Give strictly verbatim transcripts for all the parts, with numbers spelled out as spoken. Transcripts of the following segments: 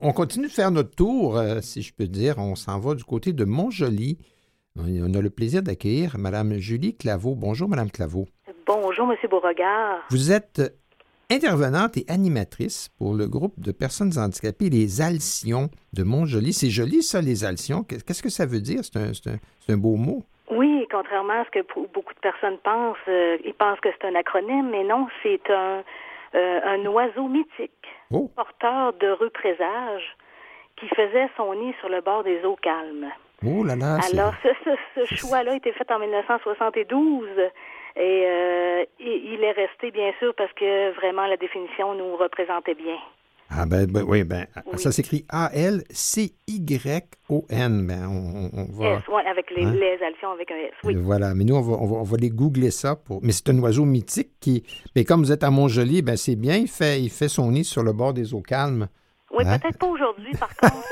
on continue de faire notre tour, euh, si je peux dire. On s'en va du côté de Montjoly. On a le plaisir d'accueillir Mme Julie Claveau. Bonjour, Mme Claveau. Bonjour, M. Beauregard. Vous êtes intervenante et animatrice pour le groupe de personnes handicapées, les Alcyons de Montjoly. C'est joli, ça, les Alcyons. Qu'est-ce que ça veut dire? C'est un, c'est un, c'est un beau mot. Oui, contrairement à ce que beaucoup de personnes pensent, euh, ils pensent que c'est un acronyme, mais non, c'est un, euh, un oiseau mythique, oh. porteur d'heureux présages, qui faisait son nid sur le bord des eaux calmes. Oh là là! Alors, ce, ce, ce choix-là a été fait en dix-neuf cent soixante-douze et euh, il est resté, bien sûr, parce que vraiment la définition nous représentait bien. Ah ben, ben oui, ben oui. Ça s'écrit A L C Y O N. Ben, on, on va... S, oui, avec les, hein? les Alcyons avec un S, oui. Voilà, mais nous, on va, on va, on va les googler ça. Pour... Mais c'est un oiseau mythique qui... Mais comme vous êtes à Montjoly, ben c'est bien, il fait, il fait son nid sur le bord des eaux calmes. Oui, hein? Peut-être pas aujourd'hui, par contre.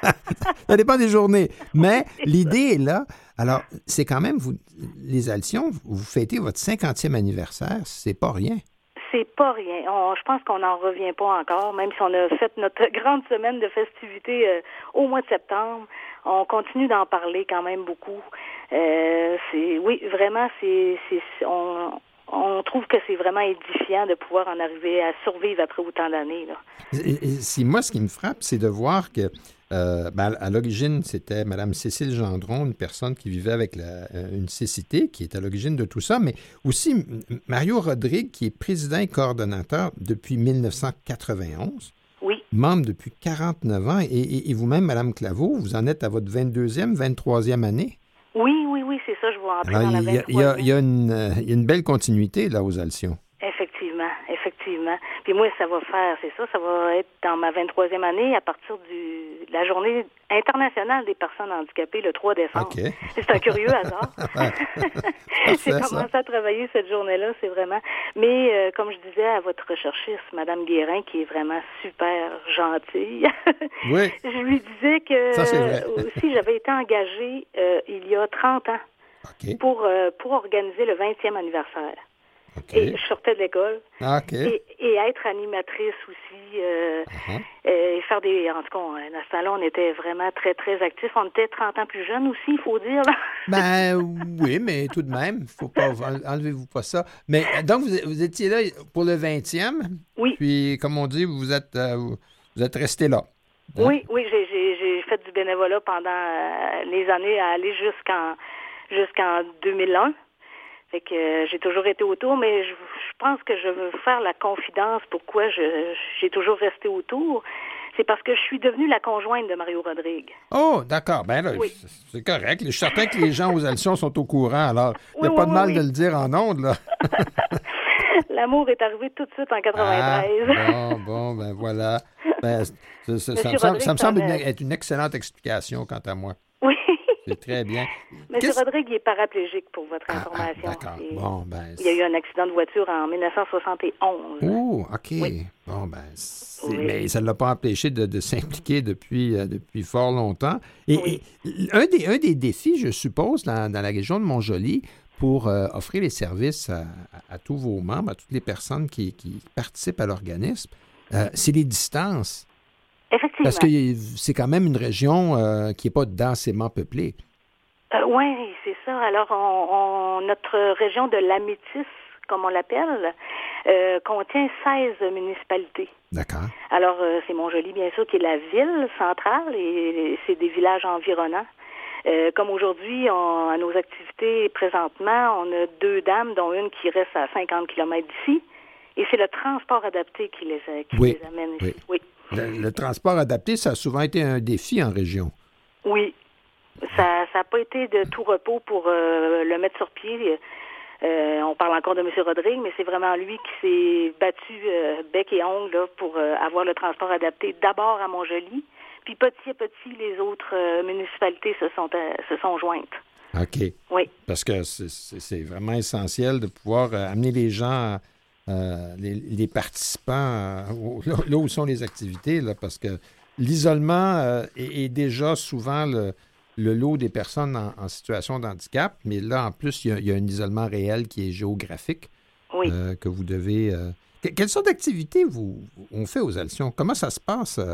Ça dépend des journées. Mais l'idée est là. Alors, c'est quand même, vous, les Alcyons, vous fêtez votre cinquantième anniversaire, c'est pas rien. C'est pas rien. On, je pense qu'on n'en revient pas encore, même si on a fait notre grande semaine de festivités euh, au mois de septembre. On continue d'en parler quand même beaucoup. Euh, c'est, oui, vraiment, c'est, c'est, on, on trouve que c'est vraiment édifiant de pouvoir en arriver à survivre après autant d'années, là. Et, et, si moi, ce qui me frappe, c'est de voir que Euh, ben, à l'origine, c'était Mme Cécile Gendron, une personne qui vivait avec la, une cécité, qui est à l'origine de tout ça, mais aussi Mario Rodrigue, qui est président et coordonnateur depuis dix-neuf cent quatre-vingt-onze. Oui. Membre depuis quarante-neuf ans. Et, et, et vous-même, Mme Claveau, vous en êtes à votre vingt-deuxième, vingt-troisième année? Oui, oui, oui, c'est ça, je vois entrer Alors, dans la vingt-troisième. Il y a, il y a, une, il y a une belle continuité, là, aux Alcyons. Effectivement, effectivement. Puis moi, ça va faire, c'est ça, ça va être dans ma vingt-troisième année à partir du, de la journée internationale des personnes handicapées le trois décembre. Okay. C'est un curieux hasard. J'ai commencé à travailler cette journée-là, c'est vraiment... Mais euh, comme je disais à votre recherchiste, Mme Guérin, qui est vraiment super gentille, oui. je lui disais que ça, c'est vrai. euh, aussi j'avais été engagée euh, il y a trente ans okay. pour, euh, pour organiser le vingtième anniversaire. Okay. Et je sortais de l'école. Okay. Et, et être animatrice aussi. Euh, uh-huh. euh, et faire des... En tout cas, à ce temps-là, on était vraiment très, très actifs. On était trente ans plus jeunes aussi, il faut dire. Là. Ben oui, mais tout de même, faut pas enlevez-vous pas ça. Mais donc, vous, vous étiez là pour le vingtième. Oui. Puis, comme on dit, vous êtes, euh, vous êtes resté là. Hein? Oui, oui, j'ai, j'ai, j'ai fait du bénévolat pendant euh, les années à aller jusqu'en, jusqu'en deux mille un. Fait que euh, j'ai toujours été autour, mais je, je pense que je veux faire la confidence pourquoi je, j'ai toujours resté autour. C'est parce que je suis devenue la conjointe de Mario Rodrigue. Oh, d'accord. Ben là, oui. c'est correct. Je suis certain que les gens aux Alcyons sont au courant, alors il n'y a oui, pas oui, de mal oui. de le dire en ondes, là. L'amour est arrivé tout de suite en quatre-vingt-treize. Ah, bon, bon, ben voilà. Ben, ça, ça, ça, me semble, ça me semble une, être une excellente explication, quant à moi. Oui. C'est très bien. M. Rodrigue il est paraplégique, pour votre information. Ah, ah, d'accord. Bon, ben, il y a eu un accident de voiture en dix-neuf cent soixante et onze. Oh, OK. Oui. Bon, ben, oui. Mais ça ne l'a pas empêché de, de s'impliquer depuis, euh, depuis fort longtemps. Et, oui. et un, des, un des défis, je suppose, dans, dans la région de Montjoly, pour euh, offrir les services à, à, à tous vos membres, à toutes les personnes qui, qui participent à l'organisme, euh, c'est les distances. Effectivement. Parce que c'est quand même une région euh, qui n'est pas densément peuplée. Euh, oui, c'est ça. Alors, on, on, notre région de l'Amétis, comme on l'appelle, euh, contient seize municipalités. D'accord. Alors, euh, c'est Montjoly, bien sûr, qui est la ville centrale et, et c'est des villages environnants. Euh, comme aujourd'hui, on, à nos activités présentement, on a deux dames, dont une qui reste à cinquante kilomètres d'ici. Et c'est le transport adapté qui les, qui oui. les amène oui. ici. Oui. Le, le transport adapté, ça a souvent été un défi en région. Oui. Ça n'a pas été de tout repos pour euh, le mettre sur pied. Euh, on parle encore de M. Rodrigue, mais c'est vraiment lui qui s'est battu euh, bec et ongle là, pour euh, avoir le transport adapté d'abord à Montjoly. Puis petit à petit, les autres euh, municipalités se sont, euh, se sont jointes. OK. Oui. Parce que c'est, c'est vraiment essentiel de pouvoir euh, amener les gens... Euh, les, les participants euh, là, là où sont les activités, là, parce que l'isolement euh, est, est déjà souvent le, le lot des personnes en, en situation de handicap, mais là, en plus, il y a, il y a un isolement réel qui est géographique oui. euh, que vous devez... Euh... Que, quelle sorte d'activités vous, on fait aux Alcyons? Comment ça se passe euh,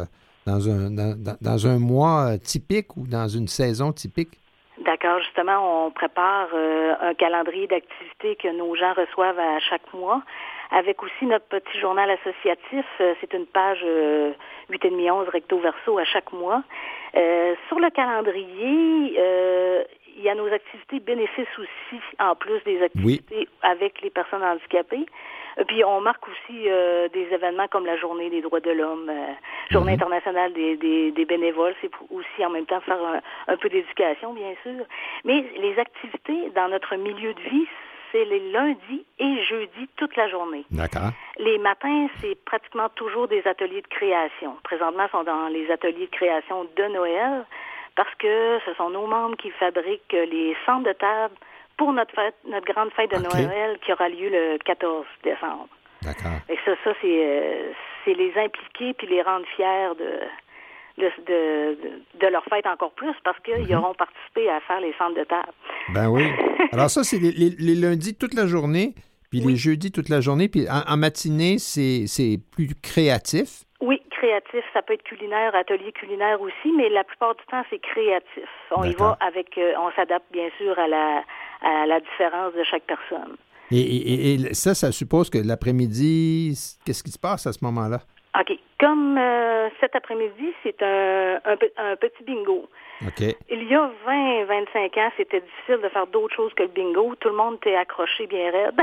dans un, dans, dans, dans un mois typique ou dans une saison typique? D'accord. Justement, on prépare euh, un calendrier d'activités que nos gens reçoivent à chaque mois, avec aussi notre petit journal associatif. Euh, c'est une page euh, huit et demi onze recto verso à chaque mois. Euh, sur le calendrier, euh, il y a nos activités bénéfices aussi, en plus des activités oui. avec les personnes handicapées. Puis on marque aussi euh, des événements comme la Journée des droits de l'homme, euh, Journée mm-hmm. internationale des, des, des bénévoles. C'est pour aussi en même temps faire un, un peu d'éducation, bien sûr. Mais les activités dans notre milieu de vie, c'est les lundis et jeudis toute la journée. D'accord. Les matins, c'est pratiquement toujours des ateliers de création. Présentement, ils sont dans les ateliers de création de Noël parce que ce sont nos membres qui fabriquent les centres de table pour notre fête, notre grande fête de okay. Noël qui aura lieu le quatorze décembre. D'accord. Et ça, ça c'est, euh, c'est les impliquer puis les rendre fiers de, de, de, de leur fête encore plus parce qu'ils mm-hmm. auront participé à faire les centres de table. Ben oui. Alors ça, c'est les, les, les lundis toute la journée, puis oui. les jeudis toute la journée, puis en, en matinée, c'est, c'est plus créatif. Oui, créatif. Ça peut être culinaire, atelier culinaire aussi, mais la plupart du temps, c'est créatif. On D'accord. y va avec, euh, on s'adapte bien sûr à la, à la différence de chaque personne. Et, et, et ça, ça suppose que l'après-midi, qu'est-ce qui se passe à ce moment-là? OK. Comme euh, cet après-midi, c'est un, un, un petit bingo. OK. Il y a vingt à vingt-cinq ans, c'était difficile de faire d'autres choses que le bingo. Tout le monde était accroché bien raide.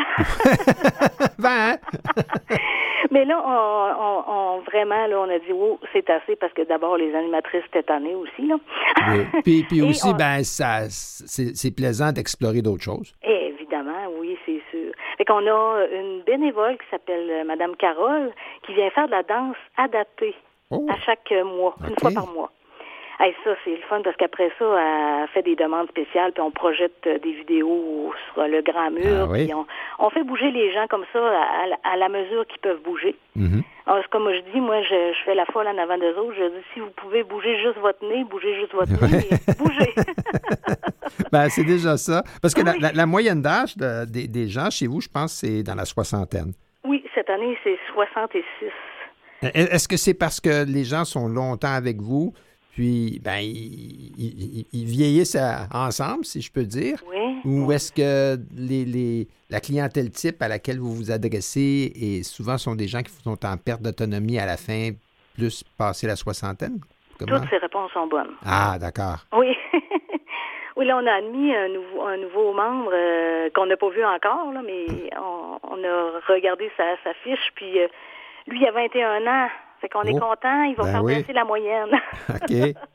ben, Mais là, on, on, on vraiment, là, on a dit, oh, c'est assez parce que d'abord, les animatrices étaient tannées aussi, là. Oui. Puis, puis aussi, on... ben, ça, c'est, c'est plaisant d'explorer d'autres choses. Et évidemment, oui, c'est sûr. Fait qu'on a une bénévole qui s'appelle Madame Carole qui vient faire de la danse adaptée oh. à chaque mois, okay. une fois par mois. Hey, ça, c'est le fun parce qu'après ça, elle fait des demandes spéciales, puis on projette des vidéos sur le grand mur. Ah, oui. Puis on, on fait bouger les gens comme ça à, à la mesure qu'ils peuvent bouger. Mm-hmm. Alors, comme je dis, moi, je, je fais la folle en avant d'eux autres. Je dis, si vous pouvez bouger juste votre nez, bougez juste votre nez, et bougez. Ben, c'est déjà ça. Parce que oui. la, la, la moyenne d'âge de, des, des gens chez vous, je pense, c'est dans la soixantaine. Oui, cette année, c'est soixante-six. Est-ce que c'est parce que les gens sont longtemps avec vous? Puis, ben, ils, ils, ils vieillissent à, ensemble, si je peux dire. Oui. Ou oui. est-ce que les, les, la clientèle type à laquelle vous vous adressez, et souvent sont des gens qui sont en perte d'autonomie à la fin, plus passé la soixantaine? Comment? Toutes ces réponses sont bonnes. Ah, d'accord. Oui. Oui, là, on a admis un nouveau, un nouveau membre euh, qu'on n'a pas vu encore, là, mais on, on a regardé sa, sa fiche, puis euh, lui, il a vingt et un ans. Fait qu'on oh, est content, il va ben faire oui. passer la moyenne. OK.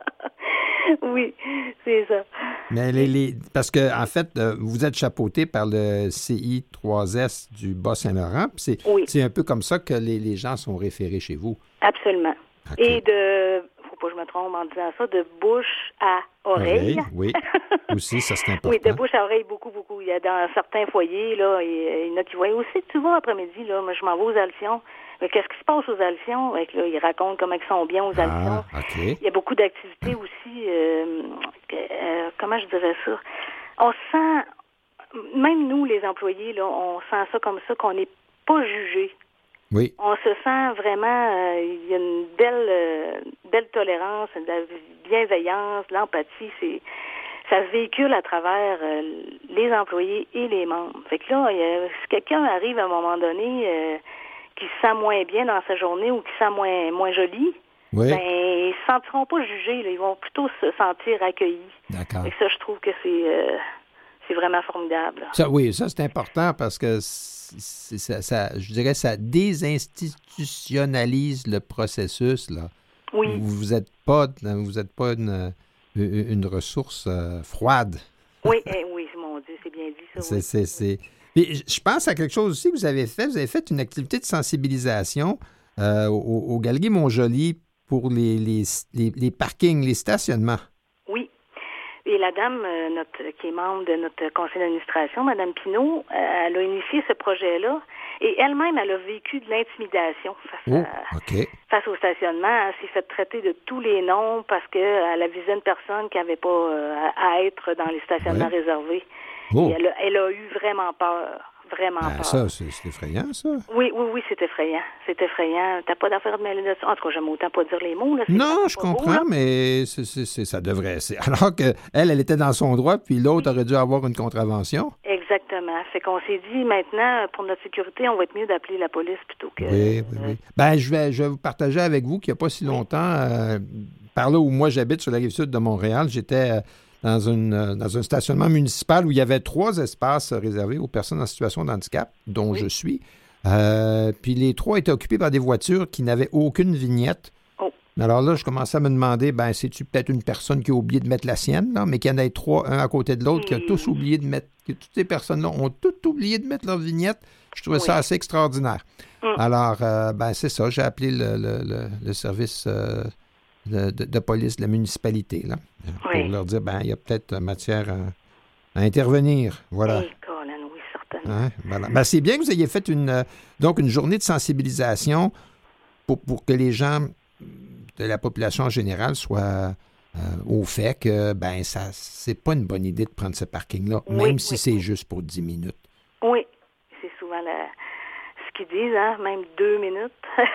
Oui, c'est ça. Mais les, les parce que en fait, vous êtes chapeauté par le C I trois S du Bas-Saint-Laurent. C'est, oui. c'est un peu comme ça que les, les gens sont référés chez vous. Absolument. Okay. Et de, faut pas que je me trompe en disant ça, de bouche à oreille. Oreille, oui. Aussi, ça c'est important. Oui, de bouche à oreille, beaucoup, beaucoup. Il y a dans certains foyers, là, il y en a qui voient aussi, tu vas après-midi, là, moi je m'en vais aux Alcyons. Mais qu'est-ce qui se passe aux Alcyons? Là, ils racontent comment ils sont bien aux Alcyons. Ah, okay. Il y a beaucoup d'activités aussi. Euh, euh, comment je dirais ça? On sent, même nous, les employés, là, on sent ça comme ça, qu'on n'est pas jugé. Oui. On se sent vraiment, euh, il y a une belle, euh, belle tolérance, de la bienveillance, l'empathie. C'est, ça se véhicule à travers euh, les employés et les membres. Fait que là, euh, si quelqu'un arrive à un moment donné... Euh, qui se sent moins bien dans sa journée ou qui se sent moins, moins joli, oui. ben, ils ne se sentiront pas jugés. Là. Ils vont plutôt se sentir accueillis. D'accord. Et ça, je trouve que c'est, euh, c'est vraiment formidable. Ça, oui, ça, c'est important parce que c'est, ça, ça, je dirais ça désinstitutionnalise le processus. Là. Oui. Vous n'êtes pas, vous êtes pas une, une ressource euh, froide. Oui, eh, oui, mon Dieu, c'est bien dit ça. C'est, oui. c'est, c'est... Puis, je pense à quelque chose aussi que vous avez fait. Vous avez fait une activité de sensibilisation euh, au, au Galerie Montjoly pour les, les, les, les parkings, les stationnements. Oui. Et la dame, euh, notre, qui est membre de notre conseil d'administration, Mme Pinault, euh, elle a initié ce projet-là. Et elle-même, elle a vécu de l'intimidation face, oh, à, okay. face au stationnement. Elle s'est fait traiter de tous les noms parce qu'elle a visé une personne qui n'avait pas euh, à être dans les stationnements ouais. réservés. Oh. Et elle, a, elle a eu vraiment peur. vraiment Ben, peur. ça, c'est, c'est effrayant, ça. Oui, oui, oui, c'est effrayant. C'est effrayant. T'as pas d'affaire de mêler de ça. En tout cas, j'aime autant pas dire les mots. Là. C'est Non, pas je beau, comprends, là. mais c'est, c'est, c'est- ça devrait. C'est... Alors qu'elle, elle, elle était dans son droit, puis l'autre aurait dû avoir une contravention. Exactement. Fait qu'on s'est dit, maintenant, pour notre sécurité, on va être mieux d'appeler la police plutôt que... Oui, oui, oui. Ben, je vais, je vais vous partager avec vous qu'il n'y a pas si longtemps, euh, par là où moi j'habite, sur la rive sud de Montréal, j'étais euh, dans, une, euh, dans un stationnement municipal où il y avait trois espaces réservés aux personnes en situation de handicap, dont Oui. je suis. Euh, puis les trois étaient occupés par des voitures qui n'avaient aucune vignette. Oh. Alors là, je commençais à me demander, ben, c'est-tu peut-être une personne qui a oublié de mettre la sienne, là, mais qu'il y en ait trois, un à côté de l'autre, qui a Mm. tous oublié de mettre, que toutes ces personnes-là ont toutes oublié de mettre leur vignette. Je trouvais ça Oui. assez extraordinaire. Mm. Alors, euh, ben, c'est ça, j'ai appelé le, le, le, le service euh, de, de- de police de la municipalité, là, pour Oui. leur dire, ben, il y a peut-être matière à, à intervenir. Voilà. Hey, Colin, oui, certainement. Hein, voilà. Ben, c'est bien que vous ayez fait une, euh, donc une journée de sensibilisation pour, pour que les gens de la population en général soient euh, au fait que ben ça c'est pas une bonne idée de prendre ce parking-là, Oui, même si oui, c'est oui. juste pour dix minutes. Oui, c'est souvent la... ce qu'ils disent, hein, même deux minutes.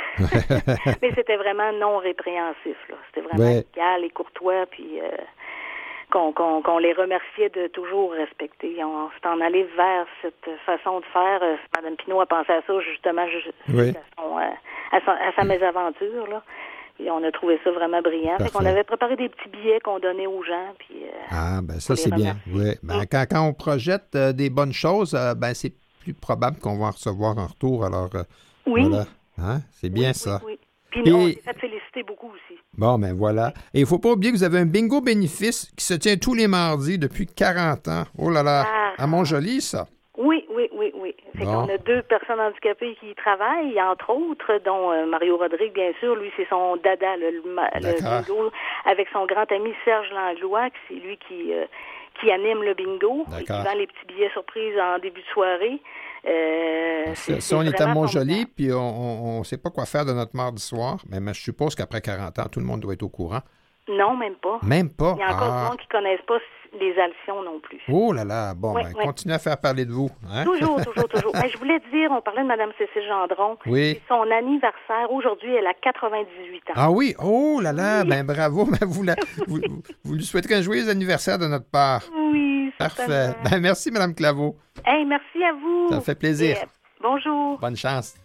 Mais c'était vraiment non répréhensif, là. C'était vraiment Ouais. amical et courtois, puis euh, qu'on, qu'on, qu'on les remerciait de toujours respecter. On s'est en allé vers cette façon de faire. Euh, Mme Pinault a pensé à ça, justement, juste Oui. à, son, euh, à, son- à sa mésaventure, là. Puis on a trouvé ça vraiment brillant. Fait qu'on Parfait. avait préparé des petits billets qu'on donnait aux gens, puis... euh, Ah, ben ça, On les c'est bien. remercie. Oui. Ben, Mm. quand, quand on projette euh, des bonnes choses, euh, ben c'est plus probable qu'on va en recevoir en retour. Alors, euh, oui. voilà. Hein? C'est bien oui, ça. Oui, oui. Puis Puis- on s'est fait féliciter beaucoup aussi. Bon, ben voilà. Et il ne faut pas oublier que vous avez un bingo bénéfice qui se tient tous les mardis depuis quarante ans. Oh là là, Ah. à Montjoli, ça. Oui, oui, oui, oui. Fait Bon. qu'on a deux personnes handicapées qui y travaillent, entre autres, dont euh, Mario Rodrigue, bien sûr. Lui, c'est son dada, le, le, ma- le D'accord. bingo, avec son grand ami Serge Langlois, que c'est lui qui, euh, qui anime le bingo et qui D'accord. vend les petits billets surprises en début de soirée. Euh, Si, c'est- si on c'est est à vraiment Montjoli, formidable. puis on ne sait pas quoi faire de notre mardi soir, mais, mais je suppose qu'après quarante ans, tout le monde doit être au courant. Non, même pas. Même pas. Il y a encore Ah. des gens qui ne connaissent pas les alcions non plus. Oh là là. Bon, Oui, ben, oui. continuez à faire parler de vous. Hein? Toujours, toujours, toujours. Ben, je voulais te dire, on parlait de Mme Cécile Gendron. Oui. C'est son anniversaire. Aujourd'hui, elle a quatre-vingt-dix-huit ans. Ah oui, oh là là, Oui. ben bravo. Ben, vous, la- vous, vous- vous lui souhaiterez un joyeux anniversaire de notre part. Oui, Parfait. certainement. Ben, merci, Mme Claveau. Hey, merci à vous. Ça fait plaisir. Et, euh, bonjour. Bonne chance.